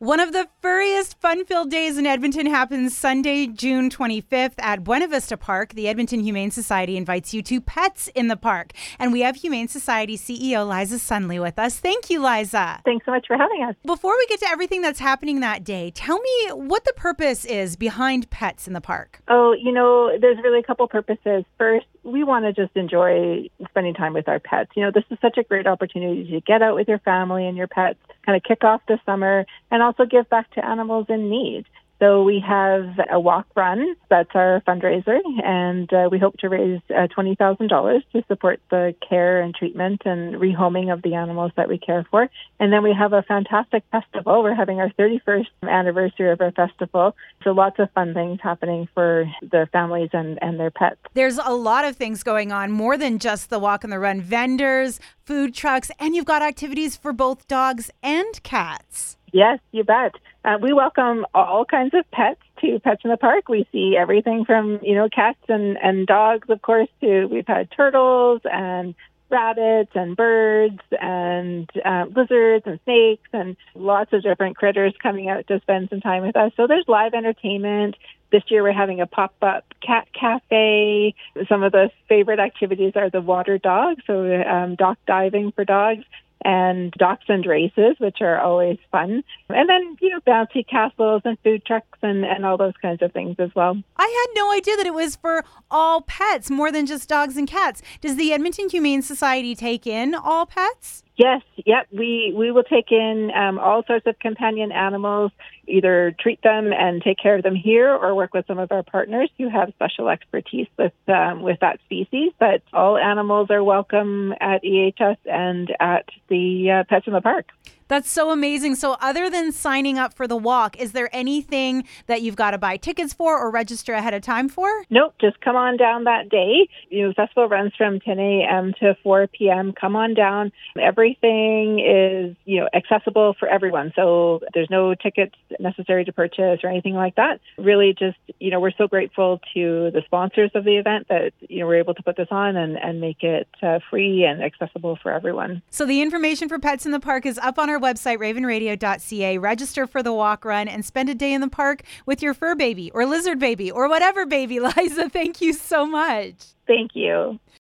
One of the furriest, fun-filled days in Edmonton happens Sunday, June 25th at Buena Vista Park. The Edmonton Humane Society invites you to Pets in the Park. And we have Humane Society CEO Liza Sunley with us. Thank you, Liza. Thanks so much for having us. Before we get to everything that's happening that day, tell me what the purpose is behind Pets in the Park. Oh, there's really a couple purposes. First, we want to just enjoy spending time with our pets. This is such a great opportunity to get out with your family and your pets, kind of kick off the summer, and also give back to animals in need. So we have a walk run. That's our fundraiser, and we hope to raise $20,000 to support the care and treatment and rehoming of the animals that we care for. And then we have a fantastic festival. We're having our 31st anniversary of our festival. So lots of fun things happening for the families and their pets. There's a lot of things going on, more than just the walk and the run. Vendors, food trucks, and you've got activities for both dogs and cats. Yes, you bet. We welcome all kinds of pets to Pets in the Park. We see everything from, cats and dogs, of course, to we've had turtles and rabbits and birds and lizards and snakes and lots of different critters coming out to spend some time with us. So there's live entertainment. This year we're having a pop-up cat cafe. Some of the favorite activities are the water dog, so dock diving for dogs, and dachshund races, which are always fun. And then, bouncy castles and food trucks and all those kinds of things as well. I had no idea that it was for all pets, more than just dogs and cats. Does the Edmonton Humane Society take in all pets? Yes, yep. We will take in all sorts of companion animals, either treat them and take care of them here or work with some of our partners who have special expertise with that species. But all animals are welcome at EHS and at the Pets in the Park. That's so amazing. So other than signing up for the walk, is there anything that you've got to buy tickets for or register ahead of time for? Nope, just come on down that day. The festival runs from 10 a.m. to 4 p.m. Come on down. Everything is, accessible for everyone. So there's no tickets necessary to purchase or anything like that. Really just, we're so grateful to the sponsors of the event that, we're able to put this on and make it free and accessible for everyone. So the information for Pets in the Park is up on our website, ravenradio.ca. Register for the walk run and spend a day in the park with your fur baby or lizard baby or whatever baby. Liza, thank you so much. Thank you.